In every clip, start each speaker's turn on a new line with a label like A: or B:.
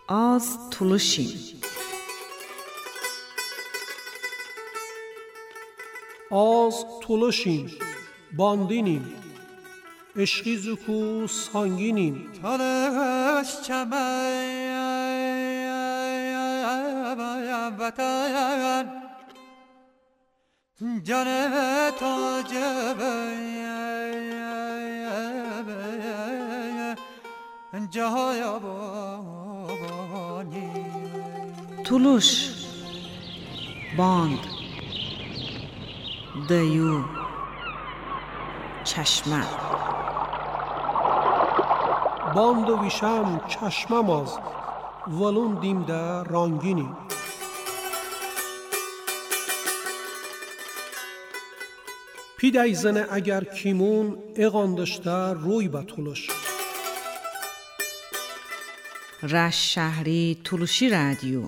A: Az tuluşim.
B: Az tuluşim, باندینیم، عشقی زکو سانگینیم.
C: تلش چمن جان تاج جهانی.
A: Tuluş, band, dayı, çeşme.
B: باند و ویشم چشمم از، ولون دیمده رانگینیم. پیدای زنه اگر کیمون اغاندشته روی به تولش.
A: رش شهری تولوشی رادیو.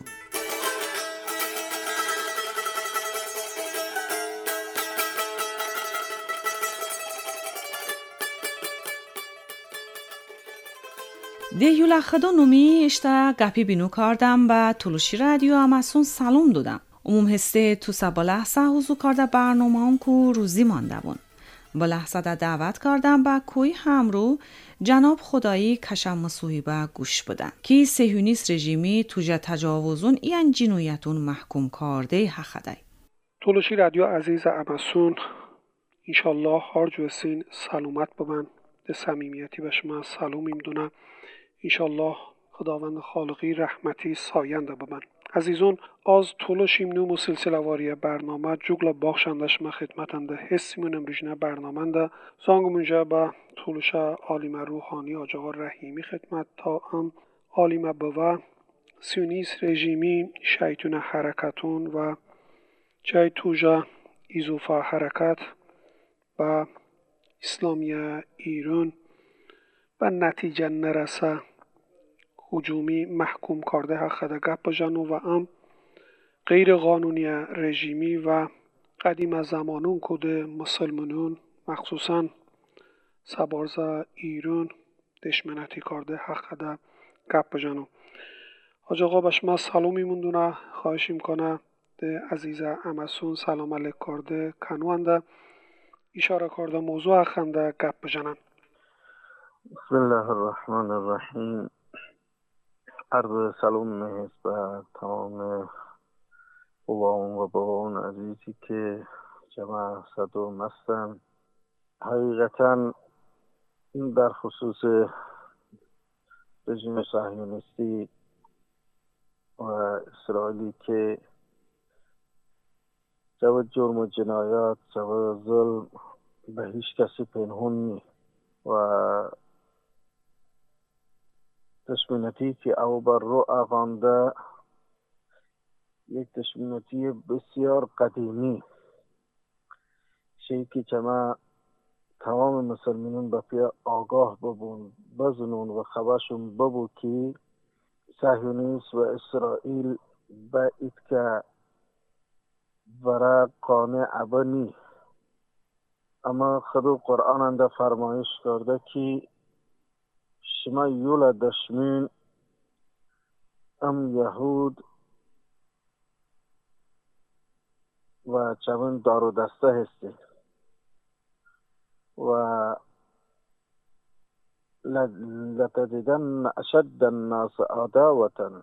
A: دیولا خدا نومی اشتا گپی بینو کردم با تولوشی رادیو اماسون سلام دادم. عموم هسته تو سبا لحظه حضور کرده برنامه هم که روزی مانده بون. با لحظه دا دعوت کردم با کوی همرو جناب خدایی کشم مصوحیبه گوش بدن که صهیونیست رژیمی توجه تجاوزون این جنایتون محکوم کرده حقدای.
B: تولوشی رادیو عزیز اماسون انشالله هر جوستین سلامت ببن. ده صمیمیتی به شما سلامیم دونه. انشالله خداوند خالقی رحمتی ساینده ببن. عزیزون از تولوشیم نوم و سلسله واری برنامه جوگل باخشندش ما خدمتنده حسیمون امروجنه برنامه ده زانگمونجه با تولوش عالم روحانی آجاقا رحیمی خدمت تا ام عالم بوا سیونیست رژیمی شیطون حرکتون و جای توجه ایزوفا حرکت و اسلامی ایران و نتیجه نرسه هجومی محکوم کرده حق گپ جنو و ام غیر قانونی رژیمی و قدیم از زمانون کده مسلمانون مخصوصا سبارز ایران دشمنتی کرده حق گپ جنو. حاج آقا باش ما سلامی موندونه خواهش میکنه ده عزیز اماسون سلام علیک کرده کنوانده اشاره کرده موضوع خنده گپ جنن.
D: بسم الله الرحمن الرحیم. عرض سلام هست به تمام باباون و باباون عزیزی که جمع صدوم هستن. حقیقتا این در خصوص رژیم صهیونیستی و اسرائیلی که جو جرم و جنایات جو ظلم به هیچ کسی پنهون نی و دشمنتی که او بر رو اغانده یک دشمنتی بسیار قدیمی شیعی که ما تمام مسلمانان به پی آگاه ببون بزنون و خبرشون ببو که صهیونیست و اسرائیل به که برای قانع بنی. اما خدا قرآن انده فرمایش کرده که شما یولا دشمین ام یهود و چمن دارو دسته هستی و لتجدن اشد الناس عداوة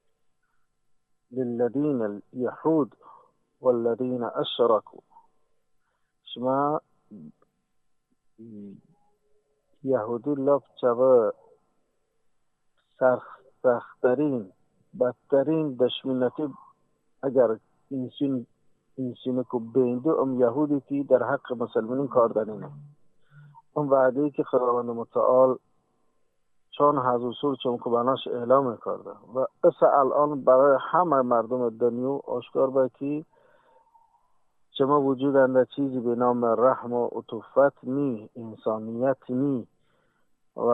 D: للذین اليهود والذین اشركوا. شما یهودی لب چوه سختترین بدترین دشمنتی اگر انسان کو بینده ام یهودی که در حق مسلمانین کار دارینه. اون وعده که خداوند متعال چون حضور چون که بناش اعلام کرده و الان برای همه مردم دنیا آشکار به که شما وجود انده چیزی به نام رحم و عطوفت نی، انسانیت نی و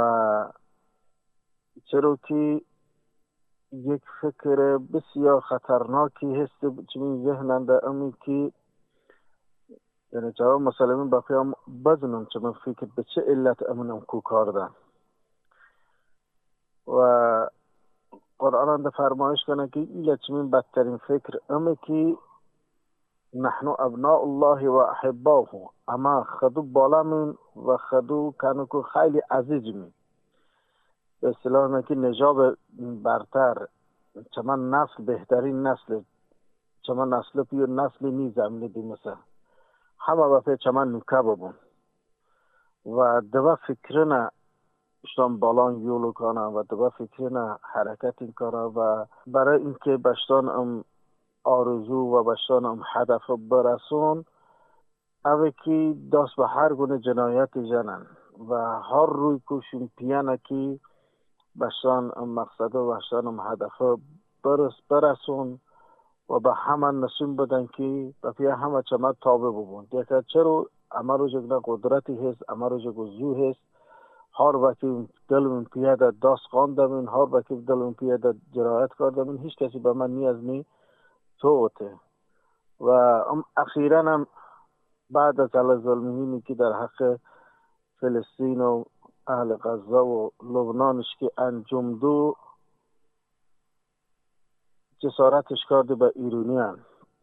D: چرا که یک فکر بسیار خطرناکی هست چون ذهن انده امی که یعنی جواب مسلمین با پیام بزنم چون فکر به چه علت امنم کو کردن و قرآن ده فرمایش کنه که ایلا چمین بدترین فکر امه که نحن ابناء الله و احباه، اما خدو بالا من و خدو کنو که خیلی عزیز من. به اصطلاح که نجاب برتر چمن نسل بهترین نسل، چمن نسل پیو نسل نیز امنی دی مثلا همه وقت چمن نکه ببون و دو فکرنا اشتان بالان یولو کنه و دو فکرنا حرکت این کنه و برای اینکه بشتان آرزو و بشتان هدف برسون اوه که دست به هر گونه جنایت جنن و هر روی کوشون پیانه که بشتان مقصد و بشتان هدف برسون و به همه نشون بدن که بفیه همه چمه تابه ببون دیگه چرا اما رو جگنا قدرتی هست، اما رو جگو زو هست، هر وقتی دلمون پیاده دست خواندمون، هر وقتی دلمون پیاده جرایت کردمون، هیچ کسی به من نیاز نی توته. و اخیراً هم بعد از علی ظلمینی که در حق فلسطین و اهل غزه و لبنانش که انجام دو جسارتش کرده به ایرانیان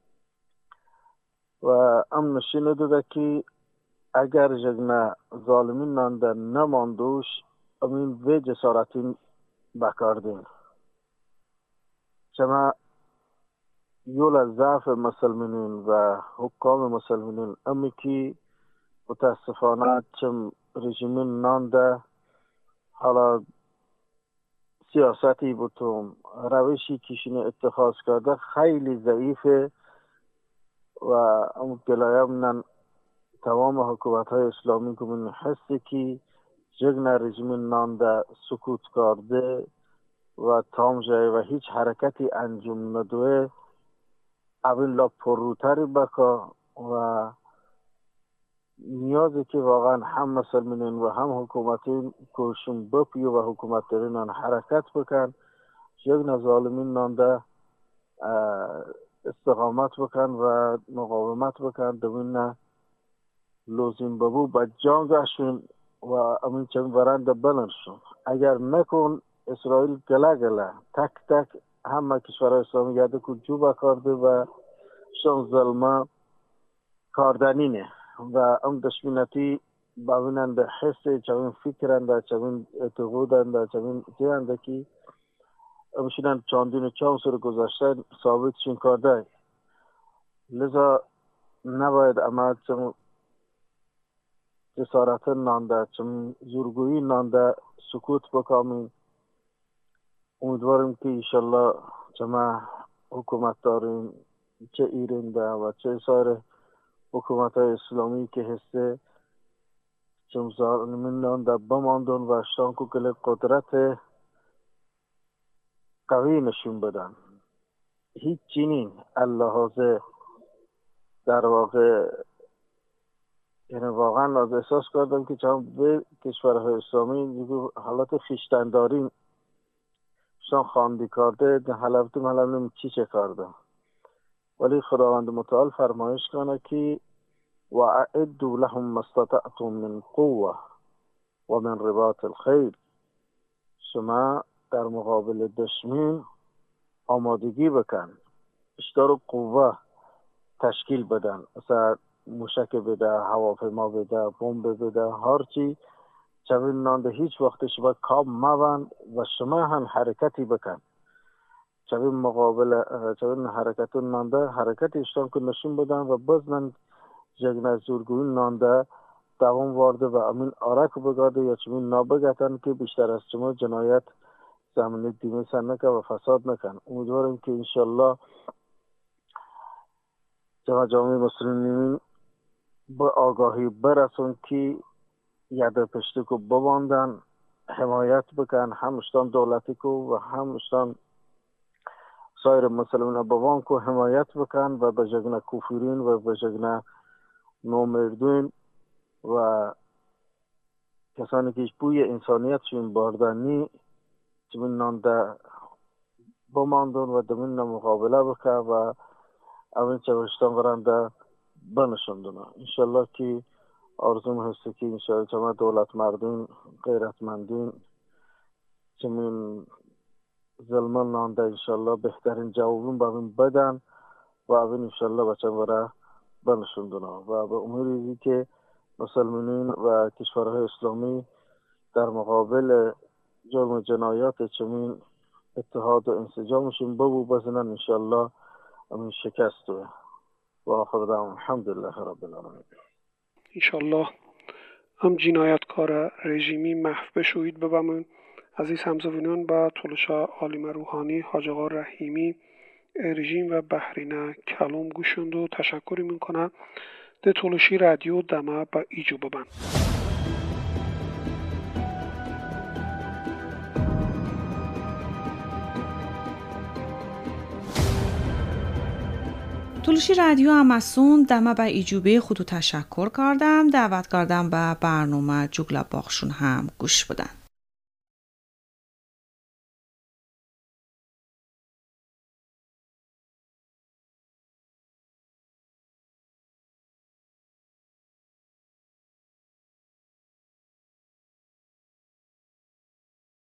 D: و ام نشینه داده که اگر جگنا ظالمین نانده نماندوش امین وی جسارتی بکردین چما یول ضعف مسلمانین و حکام مسلمانین امی که متاسفانه چم رژیمین نانده حالا سیاستی بودم روشی کشین اتخاذ کرده خیلی ضعیفه و ام گلایم تمام حکومت های اسلامی که من حسی که جگن رژیم نانده سکوت کرده و تام جای و هیچ حرکتی انجام ندوه اول لا پروتری بکا و نیازی که واقعا هم مسلمانین و هم حکومتی کوشون بپیو و حکومت دارین حرکت بکن جگن ظالمین نانده استقامت بکن و مقاومت بکن دوین لازم ببو با جانگشون و امین چند ورنده بلنشون. اگر نکن اسرائیل گله تک تک همه کشور اسلامی یاده که جوبه کرده و شان ظلمه کاردنینه و ام دشمنتی باویننده حسه چوین فکرنده چوین اعتقودنده چوین دیرنده که امشونن چاندین چون سر گذاشته ثابتشون کرده. لذا نباید اما چون جسارت نانده چون زورگویی نانده سکوت بکامیم. امیدواریم که انشالله چما حکومت داریم چه ایران ده و چه سایر حکومت های اسلامی که هسته چون ظالمین نانده بماندن و اشتان که کل قدرت قوی نشون بدن. هیچ چینین اللحاظه در واقع یعنی واقعا از احساس کردم که چون به کشورهای اسلامی حالت خیشتنداری شان خواندی کرده ده حلبتم چی کرده ولی خداوند متعال فرمایش کنه که و اعدوا لهم ما استطعتم من قوه و من رباط الخیل شما در مقابل دشمن آمادگی بکن اشتر قوه تشکیل بدن مثلا موشک بده، هواپیما بده، بمب بده، هرچی چون نانده هیچ وقت شما کام مبن و شما هم حرکتی بکن چون مقابل چون حرکتون نانده حرکت اشتان که نشون بدن و بزنن جگن زورگوین نانده دوام وارده و امین آرک بگاده یا چون نابگتن که بیشتر از شما جنایت زمینی دیمه سن نکن و فساد نکن. امیدوارم که انشالله جامعه مسلمین با آگاهی برسون که یاد پشتی کو بباندن حمایت بکن همشتان دولتی کو و همشتان سایر مسلمان بوان کو حمایت بکن و به جگن کفرین و به جگن نومردین و کسانی که بوی انسانیت شون باردنی چون نانده بماندن و دمین مقابله بکن و اون چوشتان برنده بنشندن. انشالله که آرزوم هسته که انشالله چما دولت مردین غیرتمندین چمین زلمان نانده انشالله بهترین جوابون با من بدن و اون انشالله بچه برای بنشوندن و به امیدی که مسلمانین و کشورهای اسلامی در مقابل جرم جنایات چنین اتحاد و انسجامشون بزنن انشالله همین شکست و آخر دعوام الحمدلله رب العالمین.
B: انشالله هم جنایتکار رژیمی محو بشوید ببمون. عزیز همزوینان با تولشا عالم روحانی حاج آقا رحیمی رژیم و بحرینه کلوم گوشند و تشکری میکنم ده تولشی رادیو دمه با ایجو ببن.
A: تولشی رادیو اماسون دمه به ایجوبه خودو تشکر کردم. دعوت کردم به برنامه جگلا باخشون هم گوش بدن.